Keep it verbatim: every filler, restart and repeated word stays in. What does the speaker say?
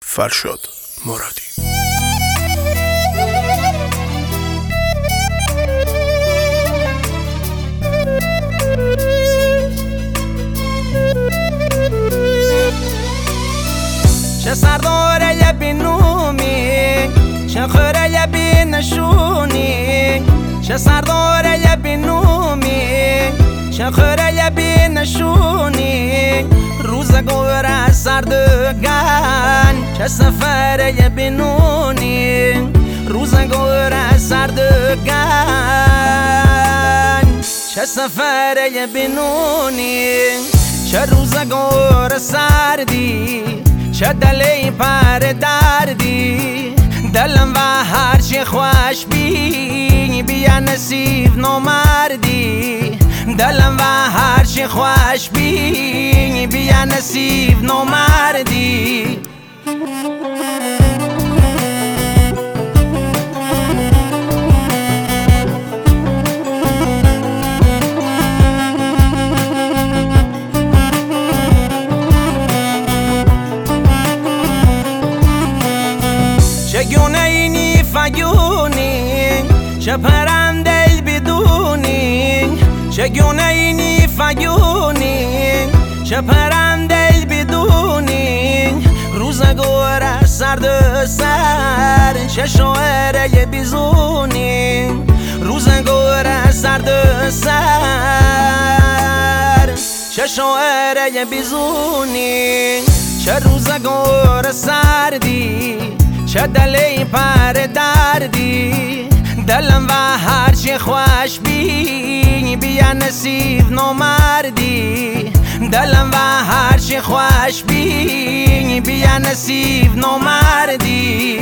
فرشاد مرادی. چه سرداره یه بینومی، چه خوره یه بینشونی. چه سرداره یه بینومی، چه خوره یه بینشونی. روزگار سردگان، چه سفره یه بینونی. روزگار سردگان، چه سفره یه بینونی. چه روزگار سردی، چه دلی پر دردی. دلم و هرچی خوش بی بیا نصیب نامردی. دلم و هرچی خوش بی بیا نصیب نامردی. چگونه اینی فگونی، چه پرنده بدونی. چگونه اینی فگونی، چه پرنده بدونی. روزگار سرد سر، چه شاعره بیزونی. روزگار سرد سر، چه شاعره بیزونی. چه روزگار سردی، چه دلی پر دردی. دلم و هرچی خوش بی بیا نصیب نامردی. دلم و هرچی خوش بی بیا نصیب نامردی.